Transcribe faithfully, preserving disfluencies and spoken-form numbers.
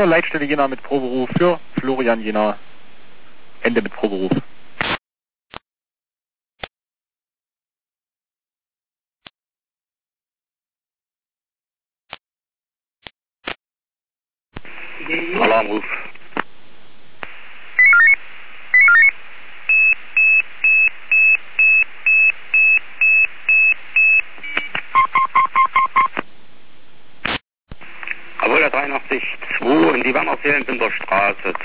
vier, Leitstelle Jena mit Proberuf für Florian Jena. Ende mit Proberuf. Alarmruf. Jawohl, der dreiundachtzig zwei in die Wannerseelenbinderstraße.